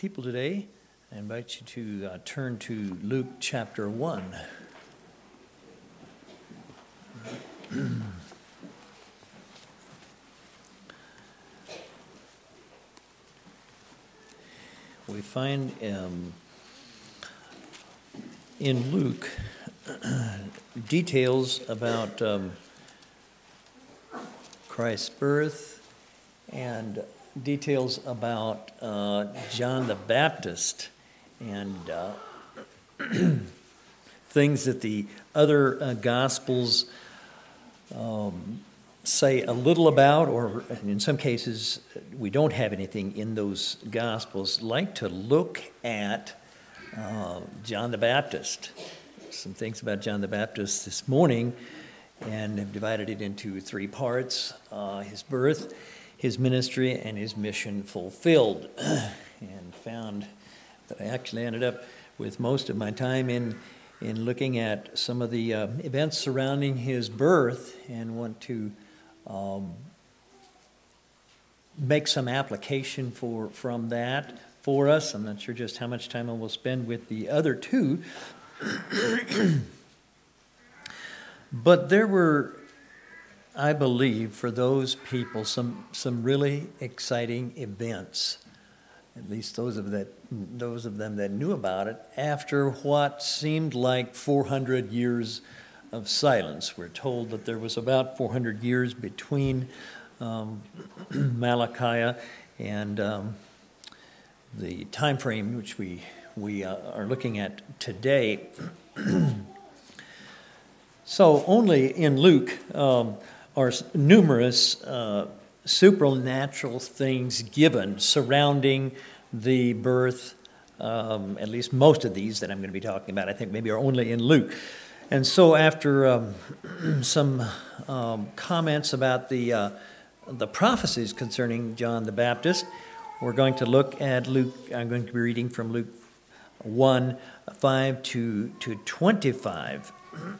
People today, I invite you to turn to Luke chapter 1. We find in Luke details about Christ's birth and details about John the Baptist and things that the other Gospels say a little about, or in some cases we don't have anything in those Gospels. Like to look at John the Baptist. Some things about John the Baptist this morning, and have divided it into three parts: his birth, his ministry, and his mission fulfilled. And found that I actually ended up with most of my time in looking at some of the events surrounding his birth, and want to make some application from that for us. I'm not sure just how much time I will spend with the other two. But there were, I believe, for those people, some really exciting events, at least those of them that knew about it, after what seemed like 400 years of silence. We're told that there was about 400 years between Malachi and the time frame which we are looking at today. So only in Luke are numerous supernatural things given surrounding the birth. At least most of these that I'm going to be talking about, I think, maybe are only in Luke. And so after some comments about the prophecies concerning John the Baptist, we're going to look at Luke. I'm going to be reading from Luke 1, 5 to 25.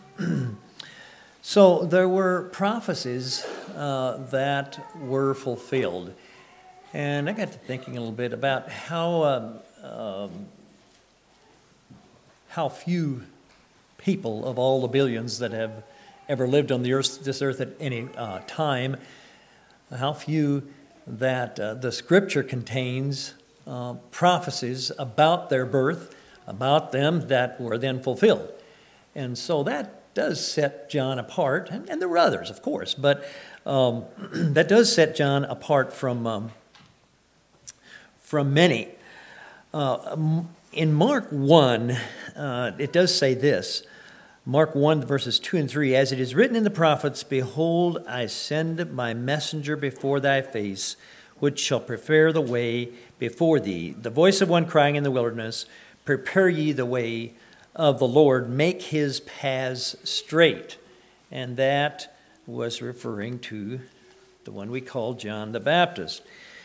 So there were prophecies that were fulfilled. And I got to thinking a little bit about how few people of all the billions that have ever lived on this earth at any time, how few that the Scripture contains prophecies about their birth, about them that were then fulfilled. And so that does set John apart, and there were others, of course, but that does set John apart from many. In Mark 1, it does say this, Mark 1, verses 2 and 3, "As it is written in the prophets, Behold, I send my messenger before thy face, which shall prepare the way before thee. The voice of one crying in the wilderness, Prepare ye the way of the Lord, make his paths straight." And that was referring to the one we call John the Baptist.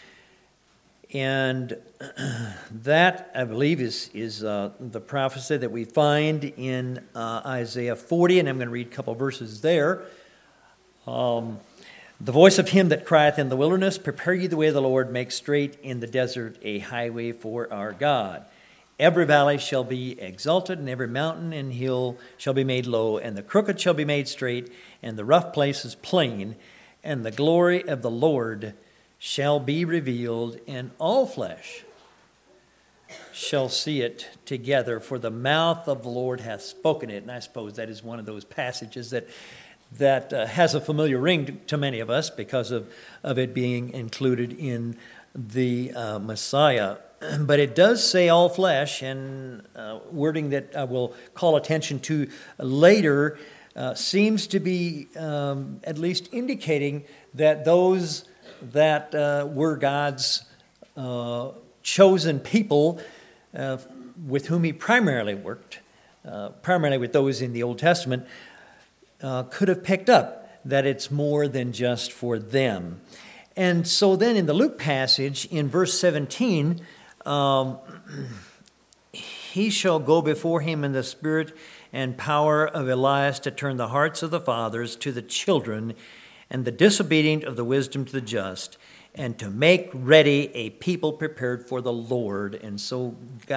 And that, I believe, is the prophecy that we find in Isaiah 40, and I'm going to read a couple of verses there. The voice of him that crieth in the wilderness, Prepare ye the way of the Lord, make straight in the desert a highway for our God. Every valley shall be exalted, and every mountain and hill shall be made low, and the crooked shall be made straight, and the rough places plain, and the glory of the Lord shall be revealed, and all flesh shall see it together, for the mouth of the Lord hath spoken it. And I suppose that is one of those passages that has a familiar ring to many of us because of it being included in the Messiah. But it does say all flesh, and wording that I will call attention to later seems to be at least indicating that those that were God's chosen people with whom he primarily worked, primarily with those in the Old Testament, could have picked up that it's more than just for them. And so then in the Luke passage, in verse 17, he shall go before him in the spirit and power of Elias to turn the hearts of the fathers to the children, and the disobedient of the wisdom to the just, and to make ready a people prepared for the Lord. And so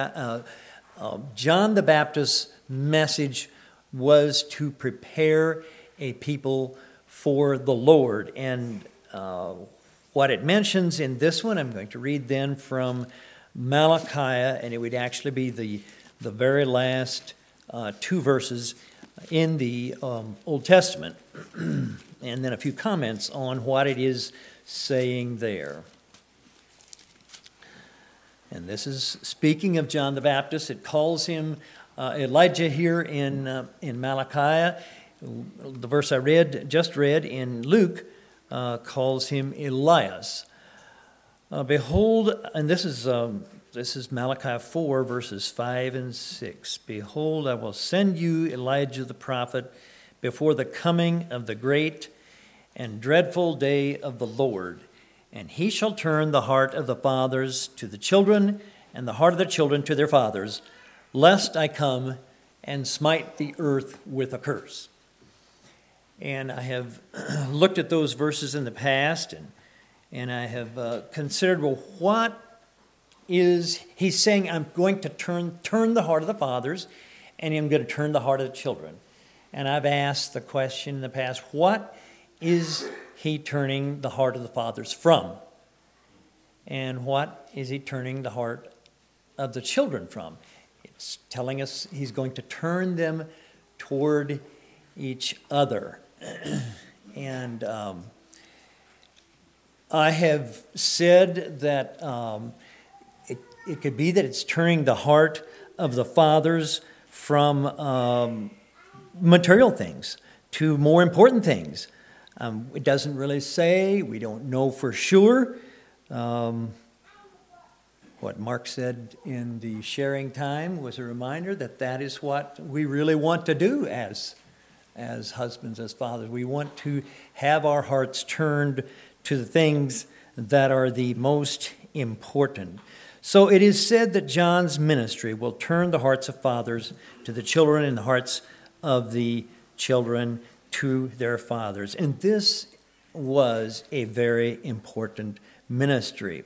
John the Baptist's message was to prepare a people for the Lord. And what it mentions in this one, I'm going to read then from Malachi, and it would actually be the very last two verses in the Old Testament, and then a few comments on what it is saying there. And this is speaking of John the Baptist. It calls him Elijah here in Malachi. The verse I just read in Luke calls him Elias. Behold, and this is Malachi 4, verses 5 and 6. Behold, I will send you Elijah the prophet before the coming of the great and dreadful day of the Lord. And he shall turn the heart of the fathers to the children, and the heart of the children to their fathers, lest I come and smite the earth with a curse. And I have looked at those verses in the past, and I have considered, well, what is he's saying? I'm going to turn the heart of the fathers, and I'm going to turn the heart of the children. And I've asked the question in the past, what is he turning the heart of the fathers from? And what is he turning the heart of the children from? It's telling us he's going to turn them toward each other. And I have said that it could be that it's turning the heart of the fathers from material things to more important things. It doesn't really say. We don't know for sure. What Mark said in the sharing time was a reminder that is what we really want to do as husbands, as fathers. We want to have our hearts turned to the things that are the most important. So it is said that John's ministry will turn the hearts of fathers to the children and the hearts of the children to their fathers. And this was a very important ministry.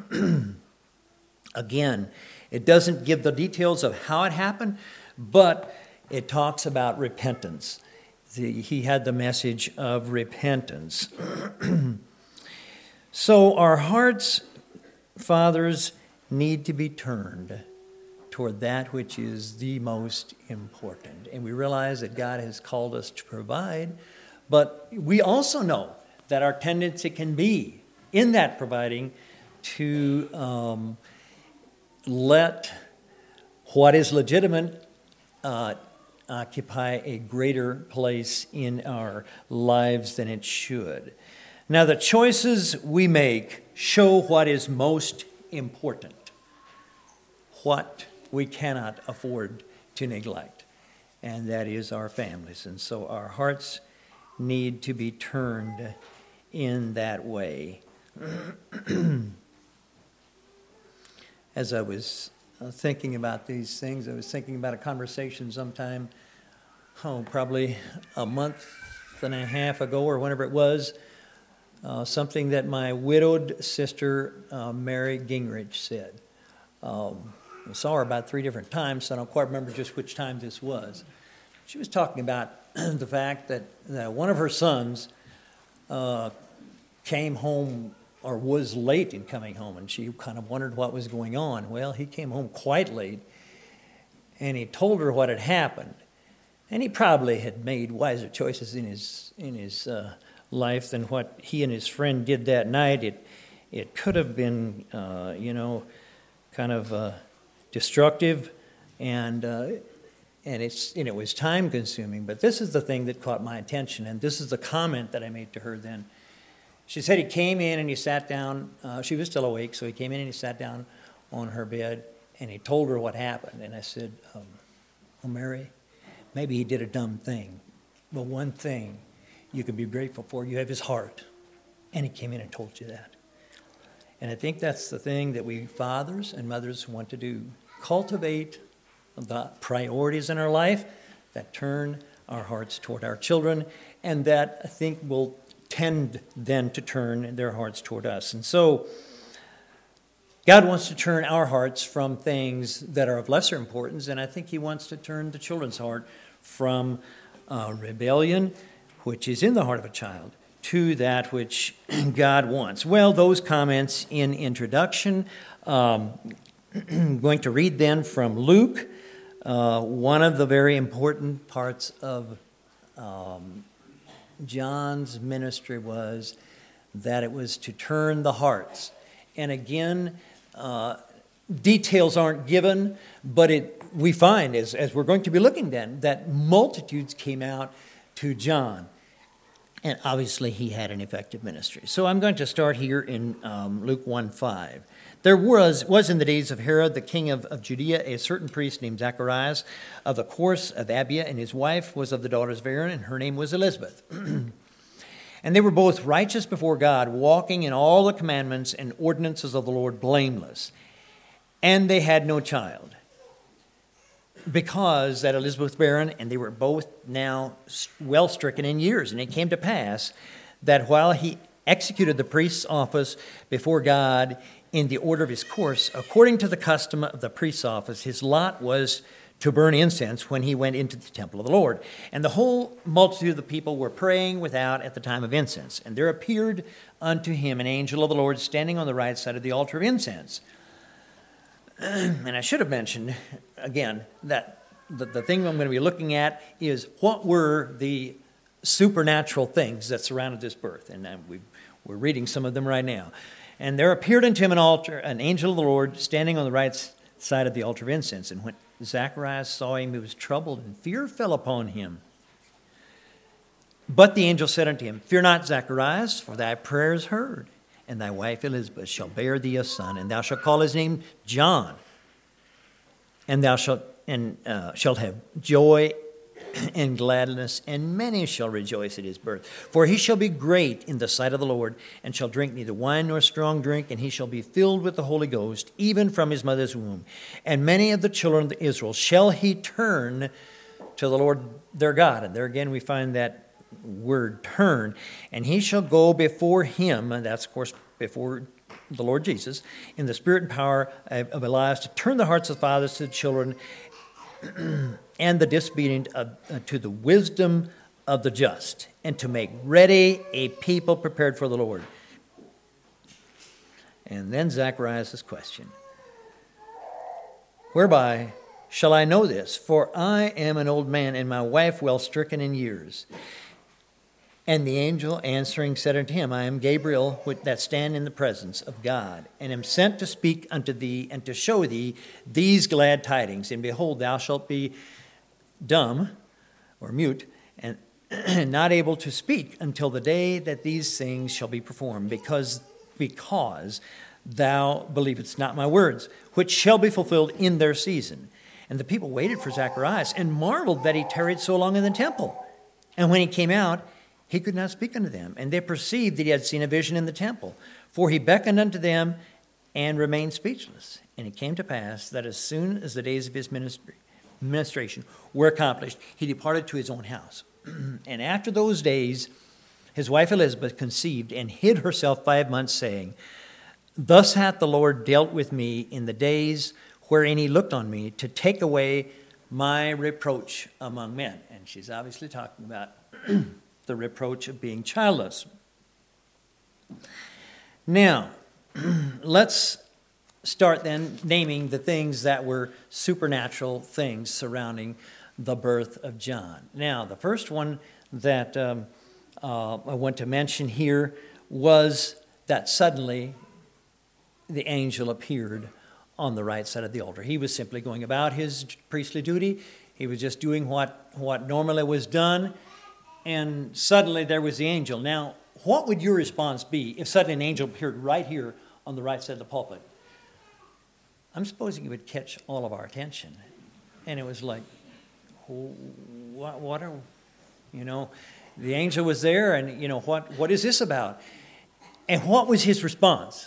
Again, it doesn't give the details of how it happened, but it talks about repentance. He had the message of repentance. So our hearts, fathers, need to be turned toward that which is the most important. And we realize that God has called us to provide, but we also know that our tendency can be, in that providing, to let what is legitimate occupy a greater place in our lives than it should. Now, the choices we make show what is most important, what we cannot afford to neglect, and that is our families. And so our hearts need to be turned in that way. As I was thinking about these things, I was thinking about a conversation sometime, probably a month and a half ago or whenever it was, something that my widowed sister, Mary Gingrich, said. I saw her about 3 different times, so I don't quite remember just which time this was. She was talking about the fact that one of her sons came home or was late in coming home, and she kind of wondered what was going on. Well, he came home quite late, and he told her what had happened. And he probably had made wiser choices in his life than what he and his friend did that night. It could have been, kind of destructive, and it was time consuming. But this is the thing that caught my attention, and this is the comment that I made to her then. She said he came in and he sat down. She was still awake, so he came in and he sat down on her bed, and he told her what happened. And I said, "Oh, Mary, maybe he did a dumb thing, but one thing you can be grateful for, you have his heart." And he came in and told you that. And I think that's the thing that we fathers and mothers want to do. Cultivate the priorities in our life that turn our hearts toward our children, and that I think will tend then to turn their hearts toward us. And so God wants to turn our hearts from things that are of lesser importance, and I think he wants to turn the children's heart from rebellion, which is in the heart of a child, to that which God wants. Well, those comments in introduction. I'm going to read then from Luke. One of the very important parts of John's ministry was that it was to turn the hearts. And again, details aren't given, but we find, as we're going to be looking then, that multitudes came out to John. And obviously he had an effective ministry. So I'm going to start here in Luke 1:5. There was in the days of Herod, the king of Judea, a certain priest named Zacharias of the course of Abia, and his wife was of the daughters of Aaron, and her name was Elizabeth. And they were both righteous before God, walking in all the commandments and ordinances of the Lord blameless. And they had no child, because that Elizabeth was barren, and they were both now well stricken in years. And it came to pass that while he executed the priest's office before God in the order of his course, according to the custom of the priest's office, his lot was to burn incense when he went into the temple of the Lord. And the whole multitude of the people were praying without at the time of incense. And there appeared unto him an angel of the Lord standing on the right side of the altar of incense. And I should have mentioned, again, that the thing I'm going to be looking at is what were the supernatural things that surrounded this birth. And we're reading some of them right now. And there appeared unto him an angel of the Lord standing on the right side of the altar of incense. And when Zacharias saw him, he was troubled, and fear fell upon him. But the angel said unto him, Fear not, Zacharias, for thy prayer is heard. And thy wife Elizabeth shall bear thee a son, and thou shalt call his name John. And thou shalt have joy and gladness, and many shall rejoice at his birth. For he shall be great in the sight of the Lord, and shall drink neither wine nor strong drink, and he shall be filled with the Holy Ghost, even from his mother's womb. And many of the children of Israel shall he turn to the Lord their God. And there again we find that word turn. And he shall go before him, and that's of course before the Lord Jesus, in the spirit and power of Elias, to turn the hearts of fathers to the children, and the disobedient to the wisdom of the just, and to make ready a people prepared for the Lord. And then Zacharias' question. Whereby shall I know this? For I am an old man, and my wife well stricken in years. And the angel answering said unto him, I am Gabriel, that stand in the presence of God, and am sent to speak unto thee, and to show thee these glad tidings. And behold, thou shalt be dumb, or mute, and not able to speak until the day that these things shall be performed, because thou believest not my words, which shall be fulfilled in their season. And the people waited for Zacharias, and marveled that he tarried so long in the temple. And when he came out, he could not speak unto them, and they perceived that he had seen a vision in the temple. For he beckoned unto them, and remained speechless. And it came to pass that as soon as the days of his ministration were accomplished, he departed to his own house. And after those days, his wife Elizabeth conceived, and hid herself 5 months, saying, Thus hath the Lord dealt with me in the days wherein he looked on me, to take away my reproach among men. And she's obviously talking about the reproach of being childless. Now, let's start then naming the things that were supernatural things surrounding the birth of John. Now, the first one that I want to mention here was that suddenly the angel appeared on the right side of the altar. He was simply going about his priestly duty. He was just doing what normally was done. And suddenly there was the angel. Now, what would your response be if suddenly an angel appeared right here on the right side of the pulpit? I'm supposing it would catch all of our attention. And it was like, what are, the angel was there, and, what is this about? And what was his response?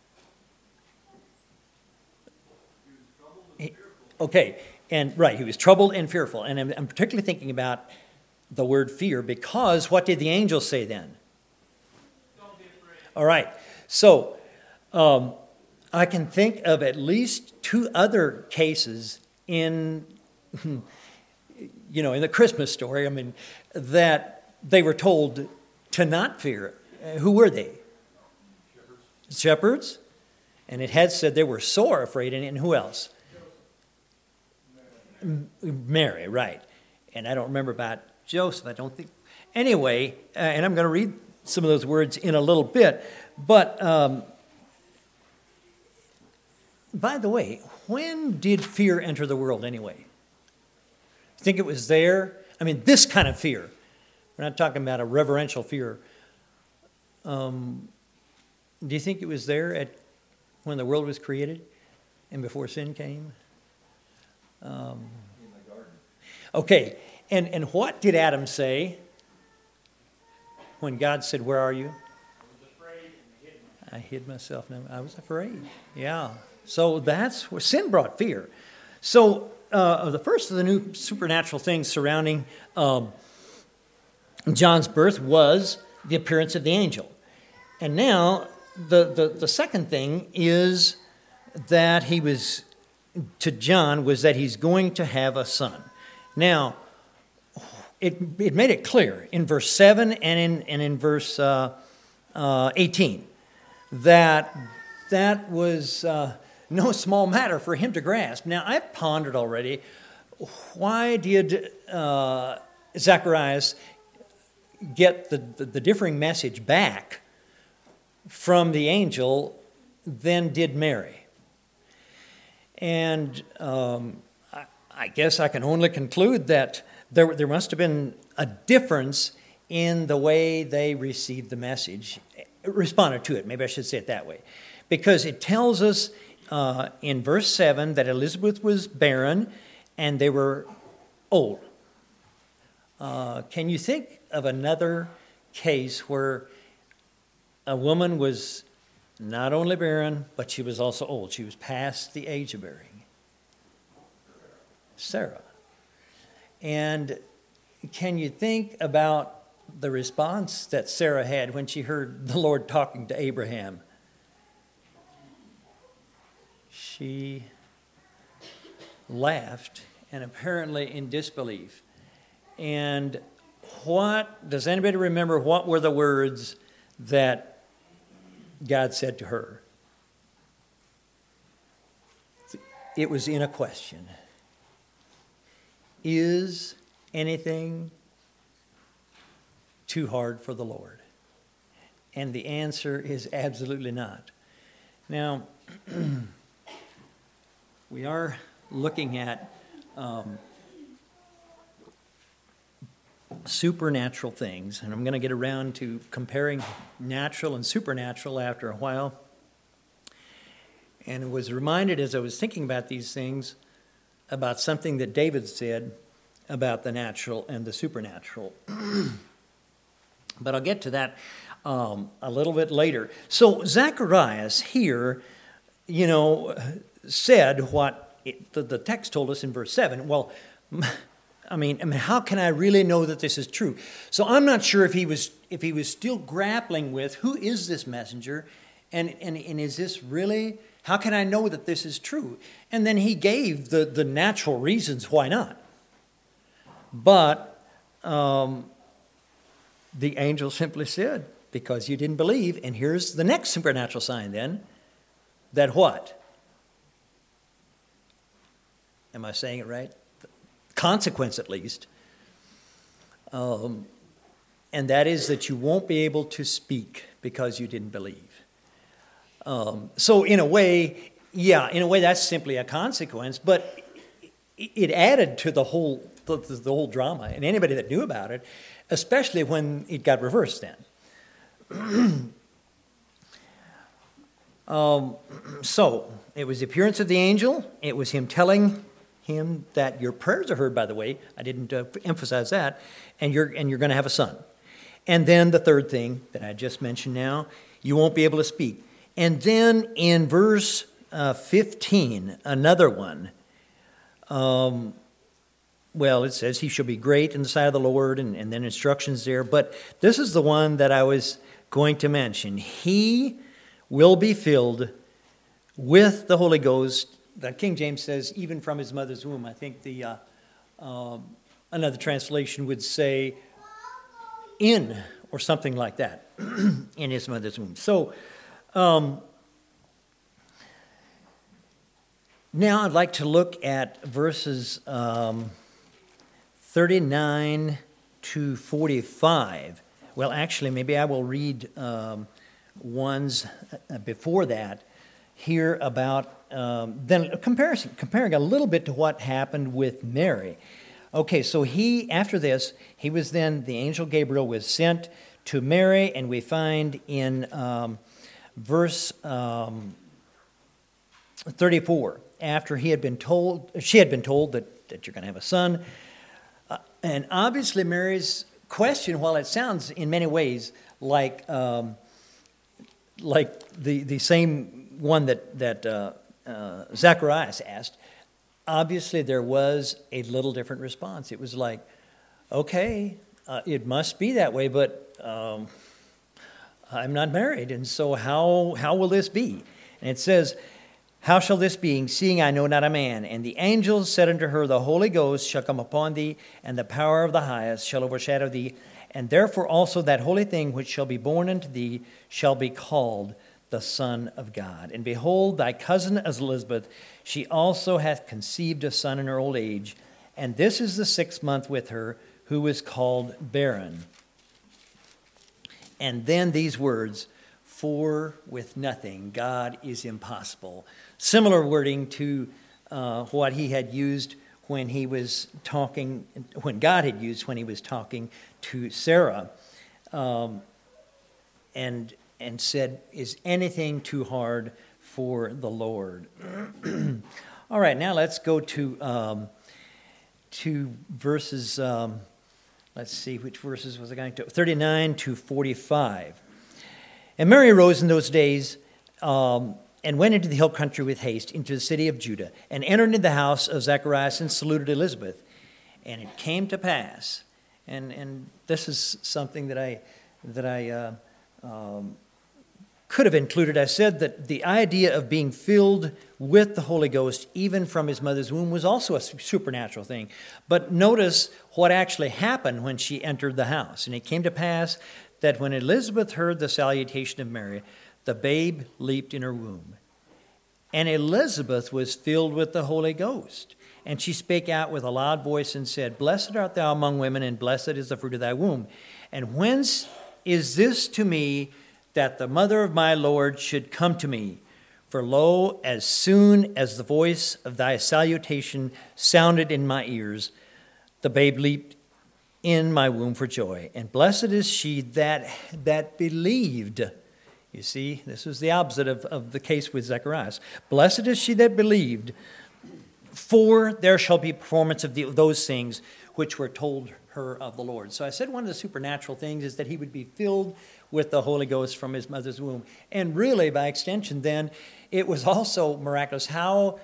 Okay, and right, he was troubled and fearful. And I'm particularly thinking about the word fear, because what did the angel say then? All right. So I can think of at least two other cases in, in the Christmas story, that they were told to not fear. Who were they? Shepherds. And it had said they were sore afraid. And who else? Mary, right. And I don't remember about Joseph, I don't think. Anyway, and I'm going to read some of those words in a little bit. But, by the way, when did fear enter the world anyway? Think it was there? This kind of fear. We're not talking about a reverential fear. Do you think it was there when the world was created and before sin came? In the garden. Okay, and what did Adam say when God said, "Where are you?" I was afraid and hid myself. I hid myself. No, I was afraid. Yeah. So that's where sin brought fear. So the first of the new supernatural things surrounding John's birth was the appearance of the angel. And now the second thing is that that he's going to have a son. Now, it made it clear in verse 7 and in verse 18 that was no small matter for him to grasp. Now, I've pondered already, why did Zacharias get the differing message back from the angel than did Mary? And I guess I can only conclude that there must have been a difference in the way they received the message, responded to it. Maybe I should say it that way. Because it tells us in verse 7 that Elizabeth was barren and they were old. Can you think of another case where a woman was not only barren, but she was also old? She was past the age of bearing. Sarah. And can you think about the response that Sarah had when she heard the Lord talking to Abraham? She laughed, and apparently in disbelief. And does anybody remember what were the words that God said to her? It was in a question. Is anything too hard for the Lord? And the answer is absolutely not. Now, we are looking at supernatural things, and I'm going to get around to comparing natural and supernatural after a while. And I was reminded as I was thinking about these things about something that David said about the natural and the supernatural. But I'll get to that a little bit later. So Zacharias here, said what the text told us in verse 7. Well, how can I really know that this is true? So I'm not sure if he was still grappling with who is this messenger, and is this really? How can I know that this is true? And then he gave the natural reasons why not. But the angel simply said, because you didn't believe, and here's the next supernatural sign then, that what? Am I saying it right? Consequence, at least. And that is that you won't be able to speak because you didn't believe. So in a way, that's simply a consequence, but it added to the whole drama, and anybody that knew about it, especially when it got reversed then. So it was the appearance of the angel. It was him telling him that your prayers are heard, by the way. I didn't emphasize that. And you're going to have a son. And then the third thing that I just mentioned now, you won't be able to speak. And then in verse 15, another one. It says he shall be great in the sight of the Lord, and then instructions there. But this is the one that I was going to mention. He will be filled with the Holy Ghost. The King James says, even from his mother's womb. I think the another translation would say, in, or something like that, in his mother's womb. So, now I'd like to look at verses 39 to 45. Well, actually, maybe I will read ones before that here about then comparing a little bit to what happened with Mary. Okay, so after this, the angel Gabriel was sent to Mary, and we find in verse 34, after she had been told that you're going to have a son. And obviously Mary's question, while it sounds in many ways like the same one that Zacharias asked, obviously there was a little different response. It was like, okay, it must be that way, but I'm not married, and so how will this be? And it says, how shall this be, seeing I know not a man? And the angel said unto her, the Holy Ghost shall come upon thee, and the power of the highest shall overshadow thee. And therefore also that holy thing which shall be born unto thee shall be called the Son of God. And behold, thy cousin Elizabeth, she also hath conceived a son in her old age. And this is the 6th month with her, who is called barren. And then these words, for with nothing God is impossible. Similar wording to what he had used when he was talking, when God had used when he was talking to Sarah, and said, "Is anything too hard for the Lord?" All right, now let's go to verses. Let's see, which verses was I going to? 39 to 45. And Mary arose in those days and went into the hill country with haste into the city of Judah, and entered into the house of Zacharias and saluted Elizabeth. And it came to pass, and this is something that I could have included. I said that the idea of being filled with the Holy Ghost, even from his mother's womb, was also a supernatural thing. But notice what actually happened when she entered the house. And it came to pass that when Elizabeth heard the salutation of Mary, the babe leaped in her womb. And Elizabeth was filled with the Holy Ghost. And she spake out with a loud voice and said, Blessed art thou among women, and blessed is the fruit of thy womb. And whence is this to me, that the mother of my Lord should come to me? For lo, as soon as the voice of thy salutation sounded in my ears, the babe leaped in my womb for joy. And blessed is she that believed. You see, this was the opposite of the case with Zacharias. Blessed is she that believed, for there shall be performance of those things which were told her of the Lord. So I said one of the supernatural things is that he would be filled with the Holy Ghost from his mother's womb. And really, by extension, then, it was also miraculous how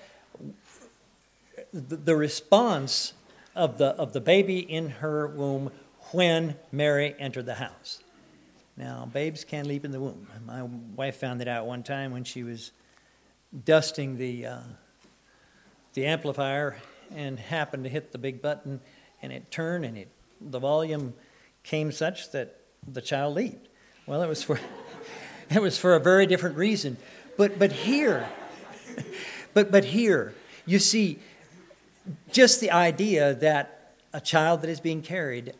the response of the baby in her womb when Mary entered the house. Now, babes can leap in the womb. My wife found that out one time when she was dusting the amplifier and happened to hit the big button, and it turned, and the volume came such that the child leaped. Well, it was for a very different reason. But here, you see, just the idea that a child that is being carried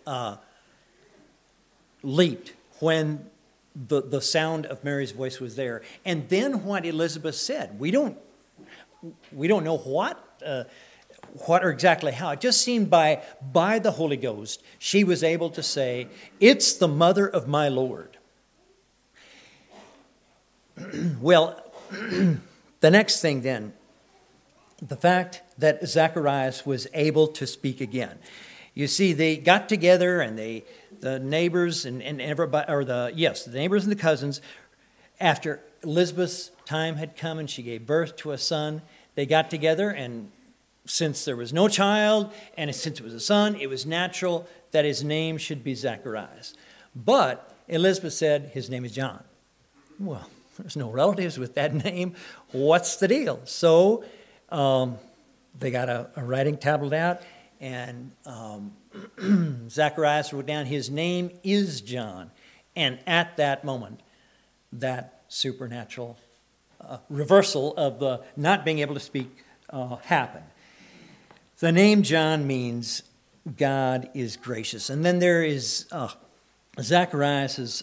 leaped when the sound of Mary's voice was there. And then what Elizabeth said, we don't know what or exactly how. It just seemed by the Holy Ghost, she was able to say, it's the mother of my Lord. Well, the next thing then, the fact that Zacharias was able to speak again. You see, they got together, and the neighbors and everybody, the neighbors and the cousins, after Elizabeth's time had come and she gave birth to a son, they got together, and since there was no child, and since it was a son, it was natural that his name should be Zacharias. But Elizabeth said, his name is John. Well, there's no relatives with that name. What's the deal? So they got a writing tablet out, and Zacharias wrote down, his name is John. And at that moment, that supernatural reversal of the not being able to speak happened. The name John means God is gracious. And then there is Zacharias'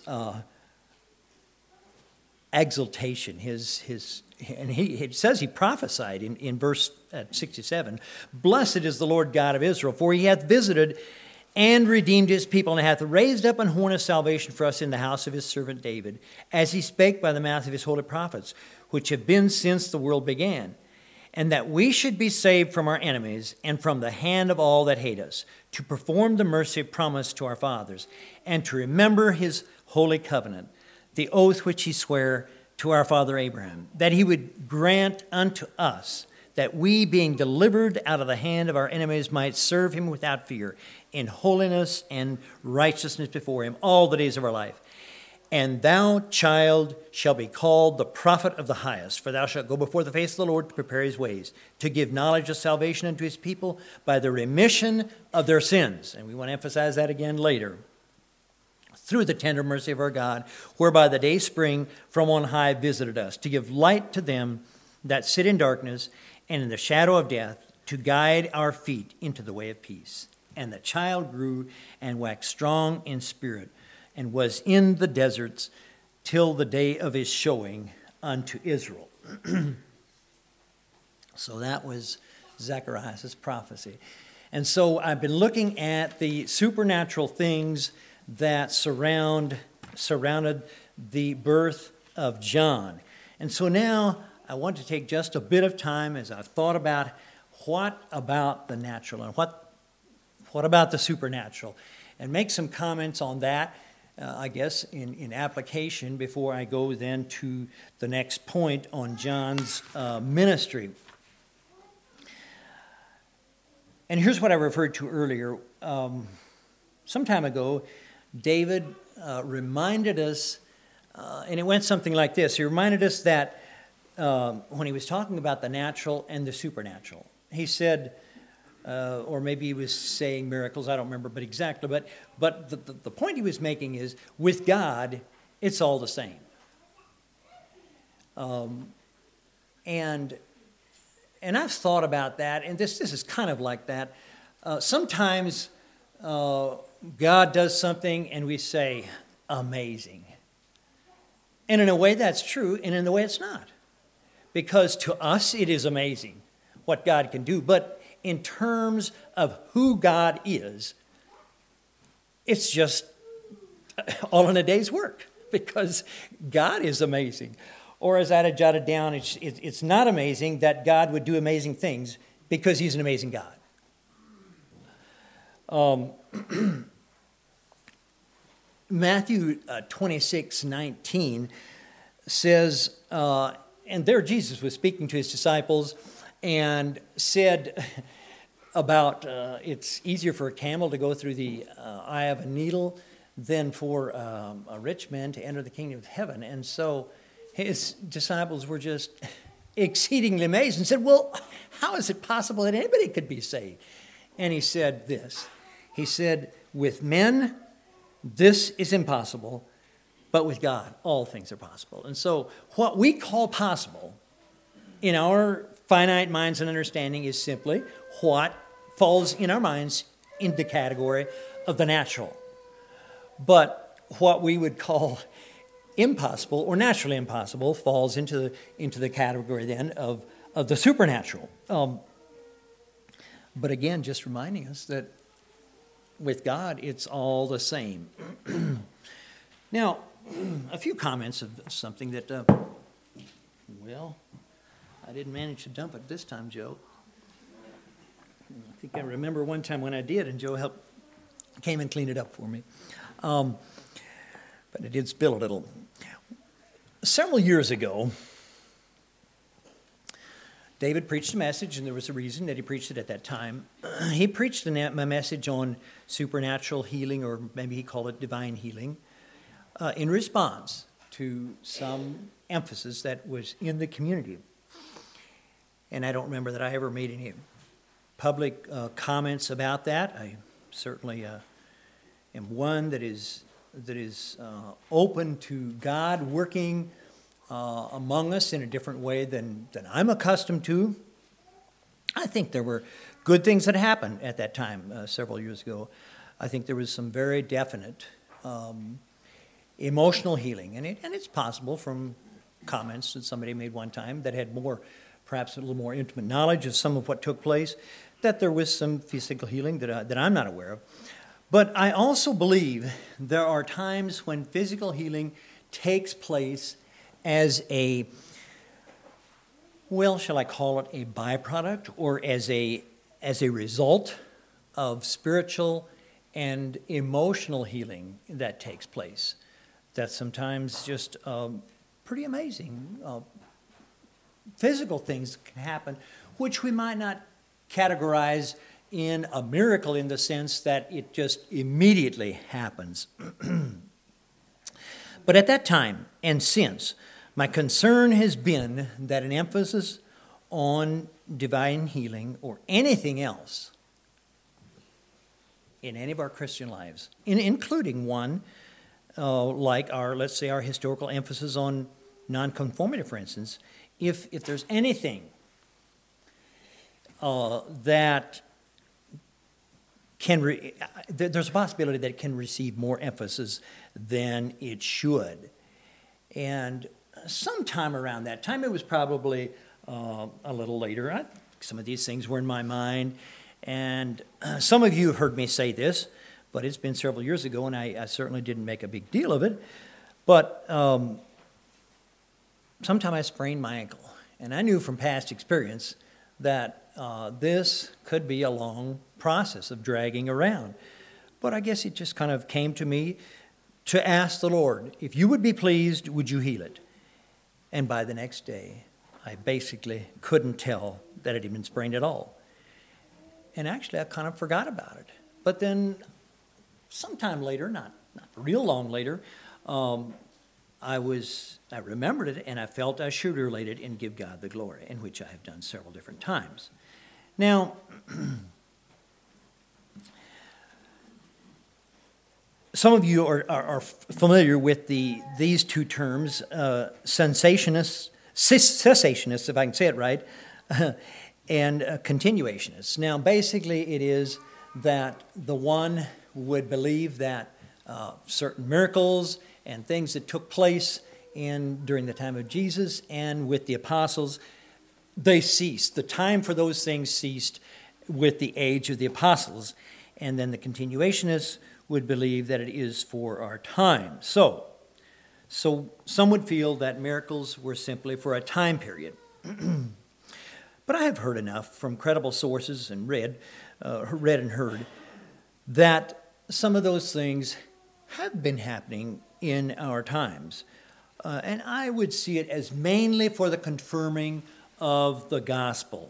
exaltation, and it says he prophesied in verse 67, "Blessed is the Lord God of Israel, for he hath visited and redeemed his people, and hath raised up an horn of salvation for us in the house of his servant David, as he spake by the mouth of his holy prophets, which have been since the world began, and that we should be saved from our enemies and from the hand of all that hate us, to perform the mercy promised to our fathers, and to remember his holy covenant, the oath which he sware to our father Abraham, that he would grant unto us that we, being delivered out of the hand of our enemies, might serve him without fear, in holiness and righteousness before him all the days of our life. And thou, child, shalt be called the prophet of the highest, for thou shalt go before the face of the Lord to prepare his ways, to give knowledge of salvation unto his people by the remission of their sins." And we want to emphasize that again later. "Through the tender mercy of our God, whereby the day spring from on high visited us, to give light to them that sit in darkness and in the shadow of death, to guide our feet into the way of peace. And the child grew and waxed strong in spirit, and was in the deserts till the day of his showing unto Israel." So that was Zacharias' prophecy. And so I've been looking at the supernatural things that surrounded the birth of John. And so now I want to take just a bit of time as I've thought about what about the natural and what about the supernatural, and make some comments on that, I guess, in application before I go then to the next point on John's ministry. And here's what I referred to earlier. Some time ago, David reminded us, and it went something like this. He reminded us that when he was talking about the natural and the supernatural, he said, or maybe he was saying miracles, I don't remember, but exactly. But the point he was making is, with God, it's all the same. And I've thought about that, and this is kind of like that. Sometimes God does something, and we say, amazing. And in a way that's true, and in a way it's not. Because to us it is amazing what God can do. But in terms of who God is, it's just all in a day's work. Because God is amazing. Or as I had jotted down, it's not amazing that God would do amazing things, because he's an amazing God. Matthew 26:19 says, and there Jesus was speaking to his disciples and said about it's easier for a camel to go through the eye of a needle than for a rich man to enter the kingdom of heaven. And so his disciples were just exceedingly amazed and said, well, how is it possible that anybody could be saved? And he said this. He said, with men, this is impossible, but with God, all things are possible. And so what we call possible in our finite minds and understanding is simply what falls in our minds in the category of the natural. But what we would call impossible or naturally impossible falls into the category then of the supernatural. But again, just reminding us that with God, it's all the same. Now, a few comments of something that, I didn't manage to dump it this time, Joe. I think I remember one time when I did, and Joe came and cleaned it up for me. But I did spill a little. Several years ago, David preached a message, and there was a reason that he preached it at that time. He preached a message on supernatural healing, or maybe he called it divine healing. in response to some emphasis that was in the community. And I don't remember that I ever made any public comments about that. I certainly am one that is open to God working among us in a different way than I'm accustomed to. I think there were good things that happened at that time several years ago. I think there was some very definite emotional healing, and it's possible from comments that somebody made one time that had perhaps a little more intimate knowledge of some of what took place, that there was some physical healing that I'm not aware of. But I also believe there are times when physical healing takes place as shall I call it a byproduct, or as a result of spiritual and emotional healing that takes place. That's sometimes just pretty amazing. Physical things can happen, which we might not categorize in a miracle in the sense that it just immediately happens. But at that time and since, my concern has been that an emphasis on divine healing or anything else in any of our Christian lives, including one like let's say our historical emphasis on nonconformity, for instance, if there's anything that there's a possibility that it can receive more emphasis than it should. And sometime around that time, it was probably a little later, some of these things were in my mind, and some of you have heard me say this, but it's been several years ago, and I certainly didn't make a big deal of it. But sometime I sprained my ankle, and I knew from past experience that this could be a long process of dragging around. But I guess it just kind of came to me to ask the Lord, if you would be pleased, would you heal it? And by the next day, I basically couldn't tell that it had been sprained at all. And actually, I kind of forgot about it. But then sometime later, not real long later, I remembered it, and I felt I should relate it and give God the glory, in which I have done several different times. Now, some of you are familiar with these two terms, cessationists, if I can say it right, and continuationists. Now, basically, it is that the one would believe that certain miracles and things that took place during the time of Jesus and with the apostles, they ceased. The time for those things ceased with the age of the apostles. And then the continuationists would believe that it is for our time. So some would feel that miracles were simply for a time period. But I have heard enough from credible sources and read and heard that some of those things have been happening in our times. And I would see it as mainly for the confirming of the gospel.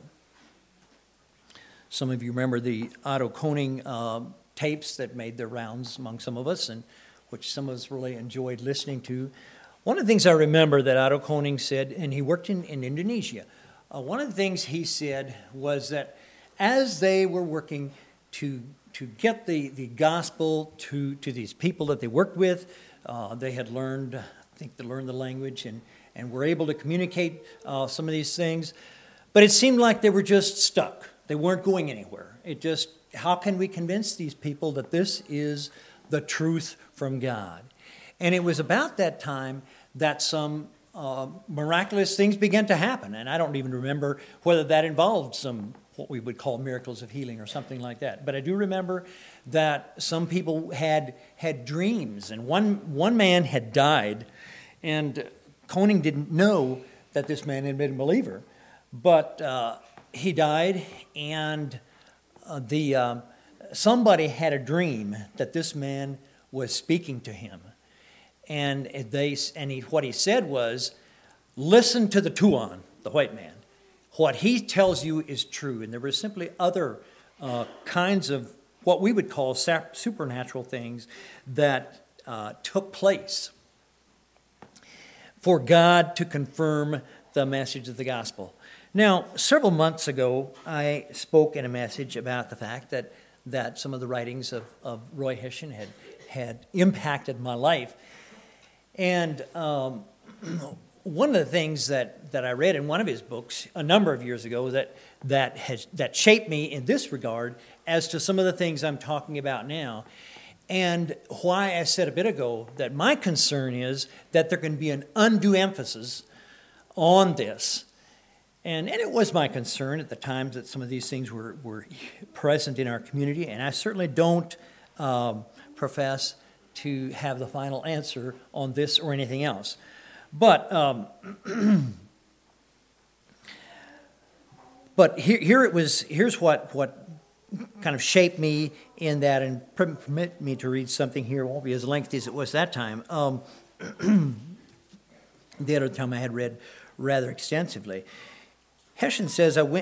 Some of you remember the Otto Koning tapes that made their rounds among some of us, and which some of us really enjoyed listening to. One of the things I remember that Otto Koning said, and he worked in Indonesia, one of the things he said was that as they were working to get the gospel to these people that they worked with, they had learned, I think they learned the language and were able to communicate some of these things. But it seemed like they were just stuck. They weren't going anywhere. How can we convince these people that this is the truth from God? And it was about that time that some miraculous things began to happen. And I don't even remember whether that involved some what we would call miracles of healing or something like that. But I do remember that some people had dreams, and one man had died, and Koning didn't know that this man had been a believer. But he died, and somebody had a dream that this man was speaking to him. And what he said was, listen to the Tuan, the white man. What he tells you is true. And there were simply other kinds of what we would call supernatural things that took place. for God to confirm the message of the gospel. Now, several months ago, I spoke in a message about the fact that some of the writings of Roy Hession had impacted my life. And one of the things that I read in one of his books a number of years ago that shaped me in this regard as to some of the things I'm talking about now, and why I said a bit ago that my concern is that there can be an undue emphasis on this. And it was my concern at the times that some of these things were present in our community, and I certainly don't profess to have the final answer on this or anything else. But here's what kind of shaped me in that, and permit me to read something here. It won't be as lengthy as it was that time. The other time I had read rather extensively. Hession says, in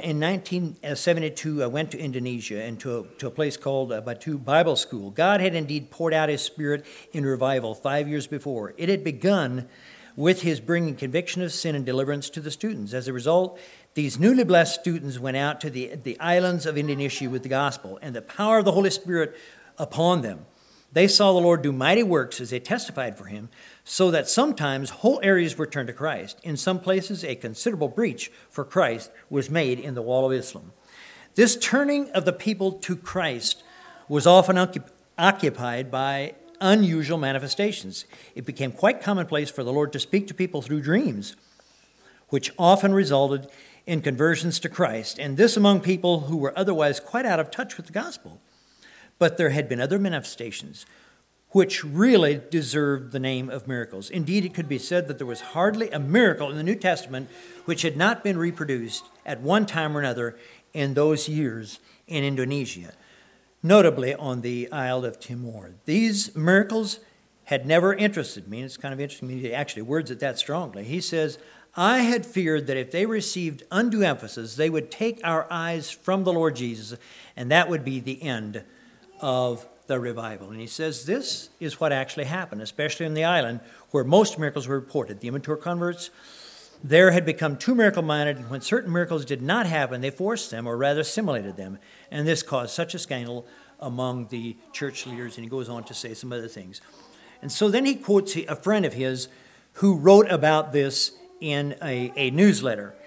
1972, I went to Indonesia and to a place called Batu Bible School. God had indeed poured out his Spirit in revival 5 years before. It had begun with his bringing conviction of sin and deliverance to the students. As a result, these newly blessed students went out to the islands of Indonesia with the gospel and the power of the Holy Spirit upon them. They saw the Lord do mighty works as they testified for him, so that sometimes whole areas were turned to Christ. In some places, a considerable breach for Christ was made in the wall of Islam. This turning of the people to Christ was often occupied by unusual manifestations. It became quite commonplace for the Lord to speak to people through dreams, which often resulted in conversions to Christ, and this among people who were otherwise quite out of touch with the gospel. But there had been other manifestations which really deserved the name of miracles. Indeed, it could be said that there was hardly a miracle in the New Testament which had not been reproduced at one time or another in those years in Indonesia, notably on the Isle of Timor. These miracles had never interested me, and it's kind of interesting to me he actually words it that strongly. He says, I had feared that if they received undue emphasis, they would take our eyes from the Lord Jesus, and that would be the end of the revival. And he says this is what actually happened, especially in the island where most miracles were reported. The immature converts there had become too miracle-minded, and when certain miracles did not happen, they forced them, or rather assimilated them, and this caused such a scandal among the church leaders, and he goes on to say some other things. And so then he quotes a friend of his who wrote about this in a newsletter.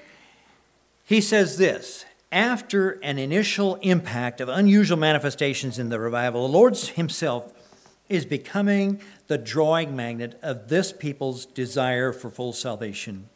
He says this, after an initial impact of unusual manifestations in the revival, the Lord himself is becoming the drawing magnet of this people's desire for full salvation.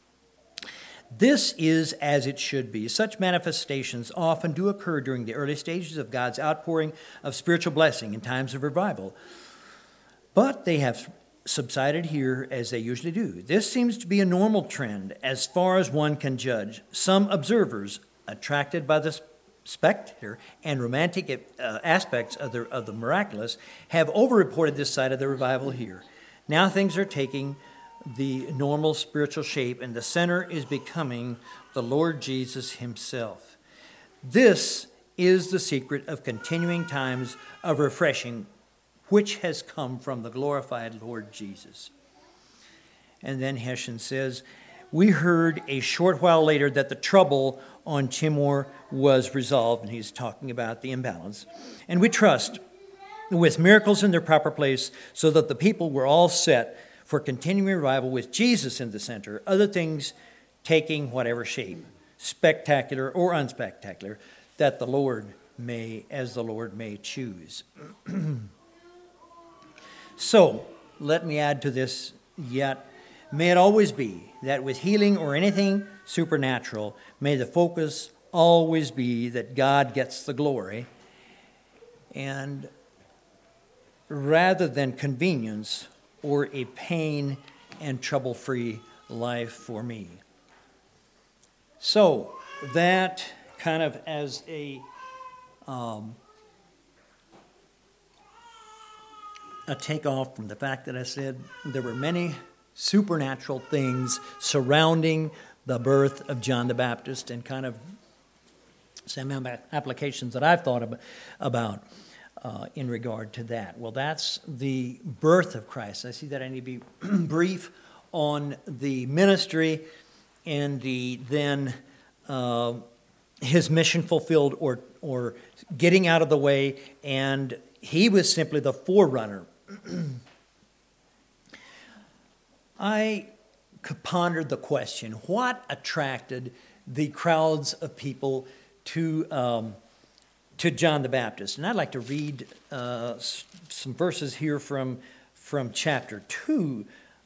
This is as it should be. Such manifestations often do occur during the early stages of God's outpouring of spiritual blessing in times of revival. But they have subsided here as they usually do. This seems to be a normal trend as far as one can judge. Some observers, attracted by the spectator and romantic aspects of the miraculous, have overreported this side of the revival here. Now things are taking the normal spiritual shape, and the center is becoming the Lord Jesus himself. This is the secret of continuing times of refreshing, which has come from the glorified Lord Jesus. And then Hession says, we heard a short while later that the trouble on Timor was resolved, and he's talking about the imbalance. And we trust, with miracles in their proper place, so that the people were all set for continuing revival with Jesus in the center, other things taking whatever shape, spectacular or unspectacular, that the Lord may choose. So, let me add to this yet. May it always be that with healing or anything supernatural, may the focus always be that God gets the glory, and rather than convenience or a pain and trouble-free life for me. So, that kind of as a takeoff from the fact that I said there were many supernatural things surrounding the birth of John the Baptist, and kind of some applications that I've thought about in regard to that. Well, that's the birth of Christ. I see that I need to be brief on the ministry and his mission fulfilled or getting out of the way, and he was simply the forerunner. I pondered the question, what attracted the crowds of people to John the Baptist? And I'd like to read some verses here from chapter 3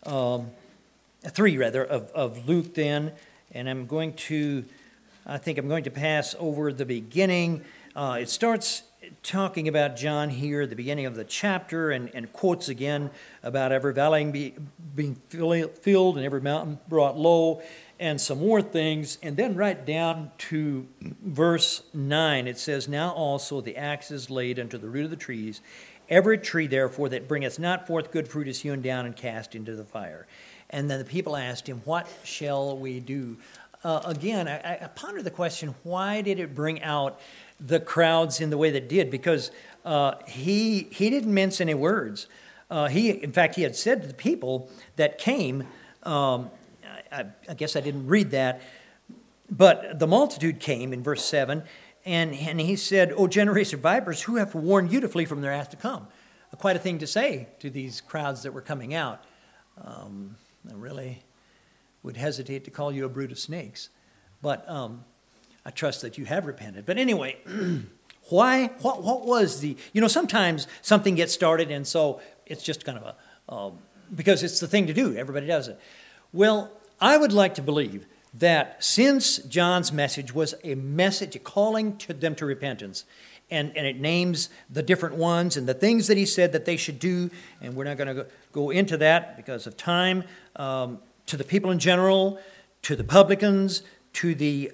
of Luke then, and I think I'm going to pass over the beginning. It starts talking about John here at the beginning of the chapter and quotes again about every valley being filled and every mountain brought low and some more things. And then right down to verse 9, it says, "Now also the axe is laid unto the root of the trees. Every tree, therefore, that bringeth not forth good fruit is hewn down and cast into the fire." And then the people asked him, "What shall we do?" Again, I ponder the question, why did it bring out the crowds in the way that it did? Because he didn't mince any words. In fact, he had said to the people that came, I guess I didn't read that, but the multitude came in verse 7, and he said, "O generation of vipers, who hath warned you to flee from their wrath to come?" Quite a thing to say to these crowds that were coming out. I really would hesitate to call you a brood of snakes, but I trust that you have repented. But anyway, why? What was the? Sometimes something gets started, and so it's just kind of because it's the thing to do. Everybody does it. Well, I would like to believe that since John's message was a message, a calling to them to repentance, and it names the different ones and the things that he said that they should do, and we're not going to go into that because of time. To the people in general, to the publicans, to the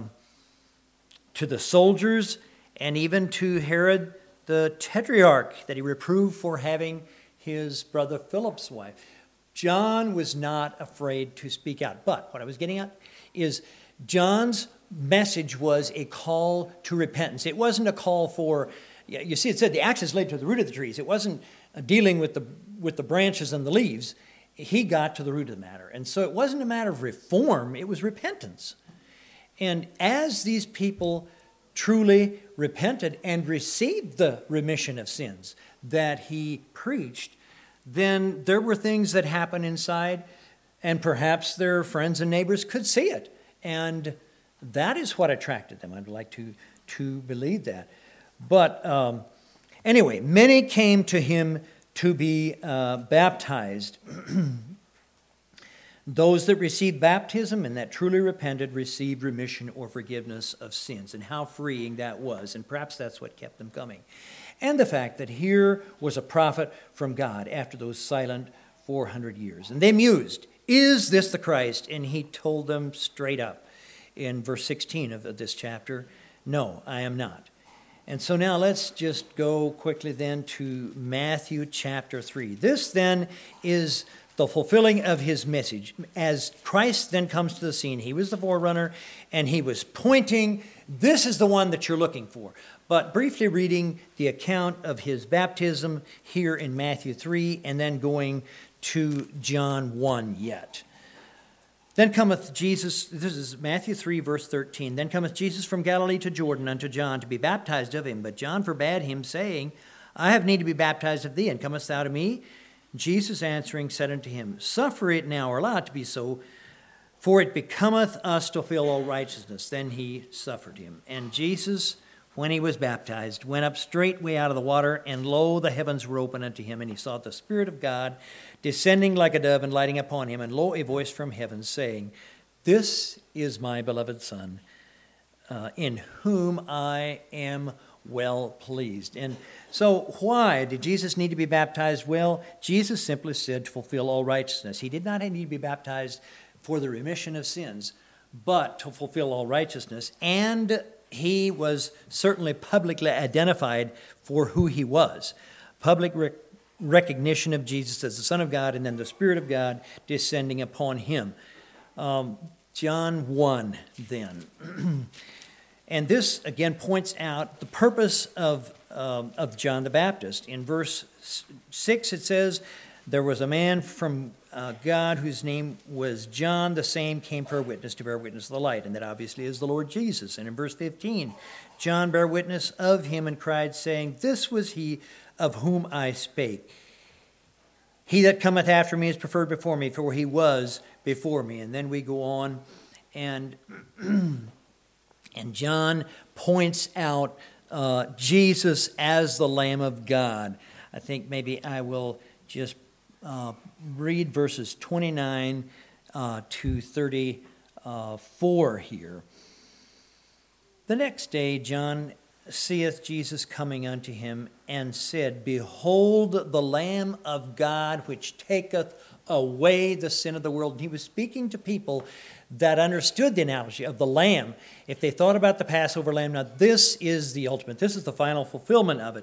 soldiers, and even to Herod the Tetrarch that he reproved for having his brother Philip's wife. John was not afraid to speak out. But what I was getting at is John's message was a call to repentance. It wasn't a call for, you see, it said the axe is laid to the root of the trees. It wasn't dealing with the branches and the leaves. He got to the root of the matter. And so it wasn't a matter of reform, it was repentance. And as these people truly repented and received the remission of sins that he preached, then there were things that happened inside, and perhaps their friends and neighbors could see it. And that is what attracted them. I'd like to believe that. But anyway, many came to him to be baptized. Those that received baptism and that truly repented received remission or forgiveness of sins. And how freeing that was. And perhaps that's what kept them coming. And the fact that here was a prophet from God after those silent 400 years. And they mused, "Is this the Christ?" And he told them straight up in verse 16 of this chapter, "No, I am not." And so now let's just go quickly then to Matthew chapter 3. This then is the fulfilling of his message. As Christ then comes to the scene, he was the forerunner, and he was pointing, this is the one that you're looking for. But briefly reading the account of his baptism here in Matthew 3, and then going to John 1 yet. Then cometh Jesus, this is Matthew 3, verse 13. Then cometh Jesus from Galilee to Jordan unto John to be baptized of him. But John forbade him, saying, I have need to be baptized of thee, and comest thou to me? Jesus answering said unto him, Suffer it now, or allow it to be so, for it becometh us to fulfill all righteousness. Then he suffered him. And Jesus, when he was baptized, went up straightway out of the water, and lo, the heavens were opened unto him, and he saw the Spirit of God descending like a dove and lighting upon him, and lo, a voice from heaven saying, This is my beloved Son, in whom I am well pleased. And so why did Jesus need to be baptized? Well, Jesus simply said to fulfill all righteousness. He did not need to be baptized for the remission of sins, but to fulfill all righteousness. And he was certainly publicly identified for who he was. Public recognition of Jesus as the Son of God, and then the Spirit of God descending upon him. John 1 then. And this, again, points out the purpose of John the Baptist. In verse 6, it says, there was a man from God whose name was John. The same came for a witness, to bear witness of the light. And that obviously is the Lord Jesus. And in verse 15, John bare witness of him and cried, saying, This was he of whom I spake. He that cometh after me is preferred before me, for he was before me. And then we go on, and John points out Jesus as the Lamb of God. I think maybe I will just read verses 29 to 34 here. The next day John seeth Jesus coming unto him, and said, Behold the Lamb of God, which taketh away the sin of the world. And he was speaking to people that understood the analogy of the lamb. If they thought about the Passover lamb, now this is the ultimate. This is the final fulfillment of it.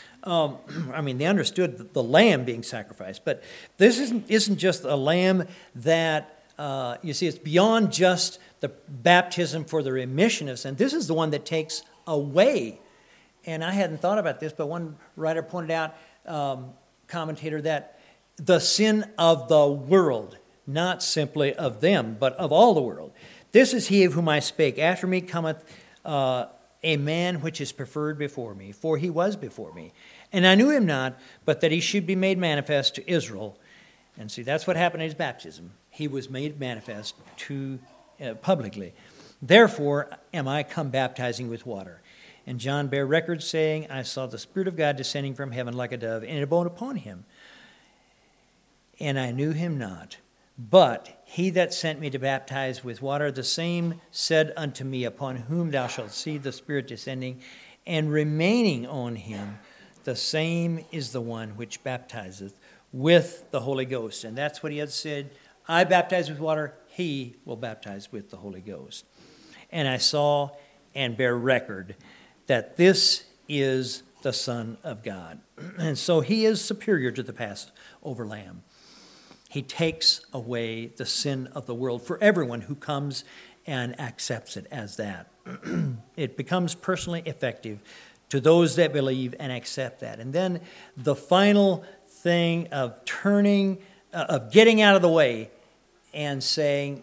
They understood the lamb being sacrificed, but this isn't just a lamb that, it's beyond just the baptism for the remission of sin. This is the one that takes away. And I hadn't thought about this, but one writer pointed out, commentator, that the sin of the world, not simply of them, but of all the world. This is he of whom I spake. After me cometh a man which is preferred before me, for he was before me. And I knew him not, but that he should be made manifest to Israel. And see, that's what happened at his baptism. He was made manifest to publicly. Therefore am I come baptizing with water. And John bare record, saying, I saw the Spirit of God descending from heaven like a dove, and it abode upon him. And I knew him not. But he that sent me to baptize with water, the same said unto me, Upon whom thou shalt see the Spirit descending and remaining on him, the same is the one which baptizeth with the Holy Ghost. And that's what he had said. I baptize with water, he will baptize with the Holy Ghost. And I saw and bear record that this is the Son of God. And so he is superior to the Passover lamb. He takes away the sin of the world for everyone who comes and accepts it as that. It becomes personally effective to those that believe and accept that. And then the final thing of getting out of the way and saying,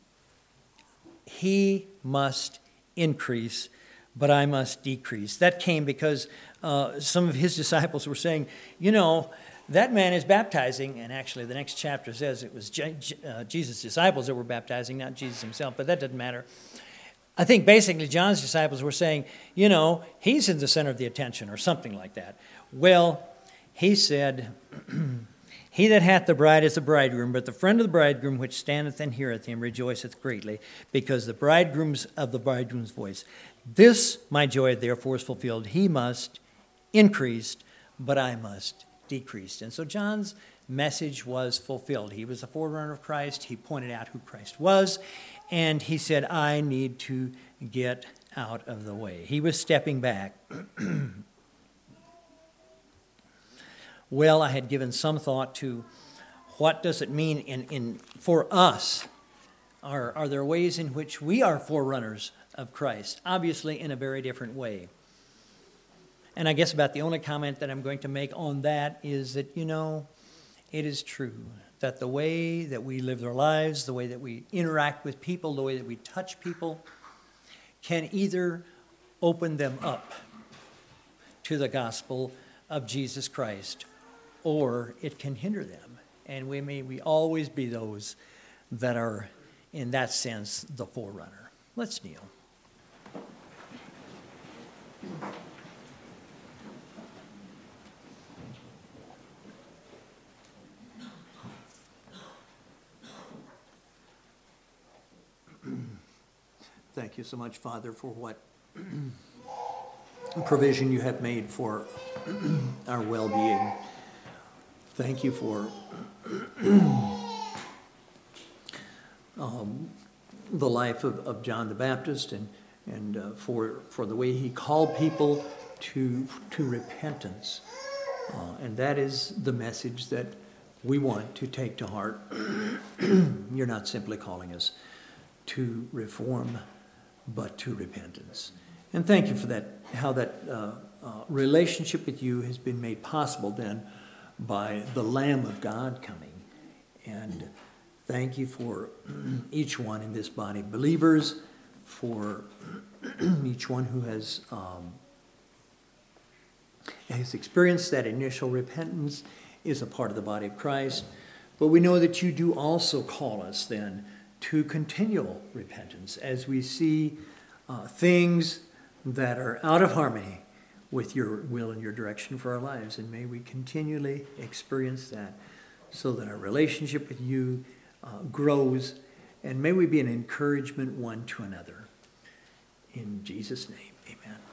he must increase, but I must decrease. That came because some of his disciples were saying, that man is baptizing, and actually the next chapter says it was Jesus' disciples that were baptizing, not Jesus himself, but that doesn't matter. I think basically John's disciples were saying, he's in the center of the attention or something like that. Well, he said, He that hath the bride is the bridegroom, but the friend of the bridegroom which standeth and heareth him rejoiceth greatly, because the bridegroom's of the bridegroom's voice. This my joy therefore is fulfilled. He must increase, but I must decrease. And so John's message was fulfilled. He was a forerunner of Christ. He pointed out who Christ was, and he said, I need to get out of the way. He was stepping back. Well, I had given some thought to what does it mean for us? Are there ways in which we are forerunners of Christ? Obviously, in a very different way. And I guess about the only comment that I'm going to make on that is that, it is true that the way that we live our lives, the way that we interact with people, the way that we touch people, can either open them up to the gospel of Jesus Christ, or it can hinder them. And we always be those that are, in that sense, the forerunner. Let's kneel. Thank you so much, Father, for what provision you have made for our well-being. Thank you for the life of John the Baptist and for the way he called people to repentance. And that is the message that we want to take to heart. You're not simply calling us to reform, but to repentance. And thank you for that, how that relationship with you has been made possible then by the Lamb of God coming. And thank you for each one in this body of believers, for each one who has experienced that initial repentance, is a part of the body of Christ. But we know that you do also call us then to continual repentance as we see things that are out of harmony with your will and your direction for our lives. And may we continually experience that so that our relationship with you grows, and may we be an encouragement one to another. In Jesus' name, amen.